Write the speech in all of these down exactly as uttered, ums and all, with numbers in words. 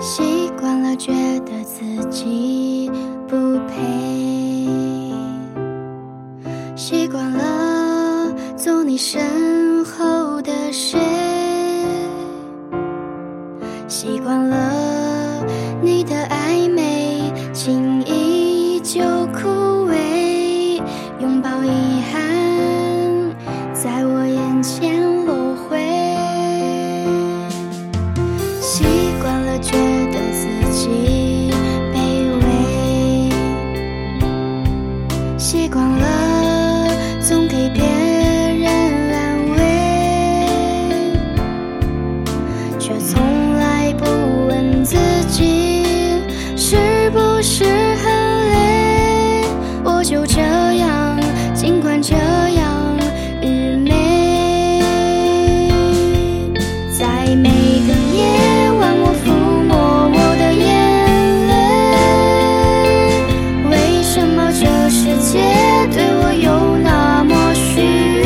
习惯了觉得自己不配，习惯了做你身后的谁，习惯了你的暧昧轻易就枯萎，拥抱遗憾在我眼前落灰，习惯了觉得自己卑微，习惯了总给别人安慰，却从来不问自己是不是很累，我就这样，尽管这样愚昧，在每个夜晚我抚摸我的眼泪，为什么这世界对我有那么虚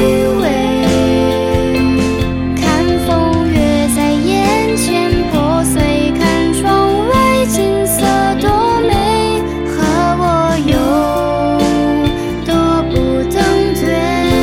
伪，看风月在眼前破碎，看窗外景色多美，和我有多不登对。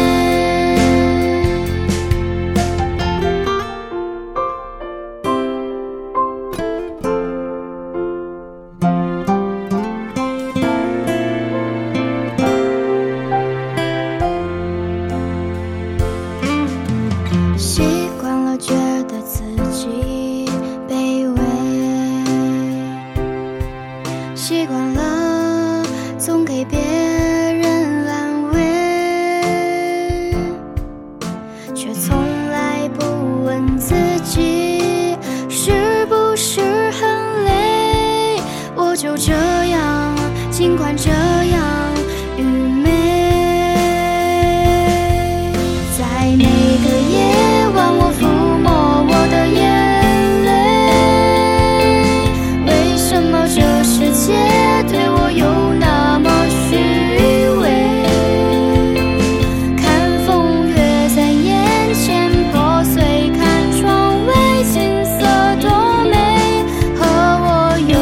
习惯了觉得自己卑微，习惯了总给别人安慰，却从来不问自己是不是很累，我就这样，尽管这样愚昧，在每个夜晚我抚摸我的眼泪，为什么这世界对我有那么虚伪，看风月在眼前破碎，看窗外景色多美，和我有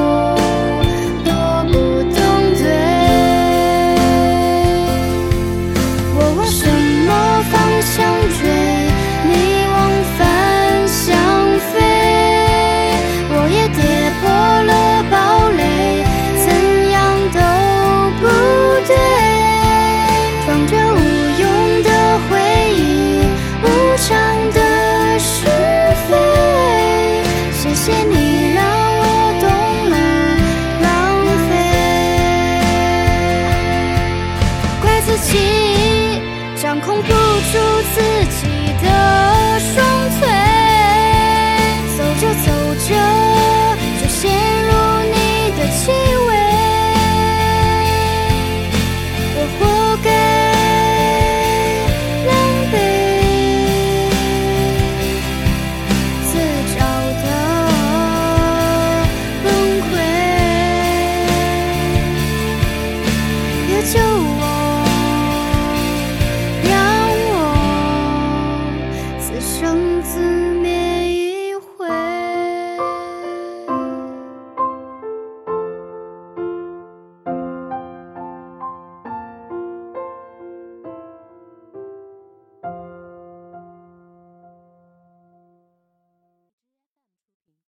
多不登对，我往什么方向追，你往反向飞，我也跌破了堡垒，怎样都不对，装着无用的回忆，无常的是非，谢谢你让我懂了浪费，怪自己掌控不住自己，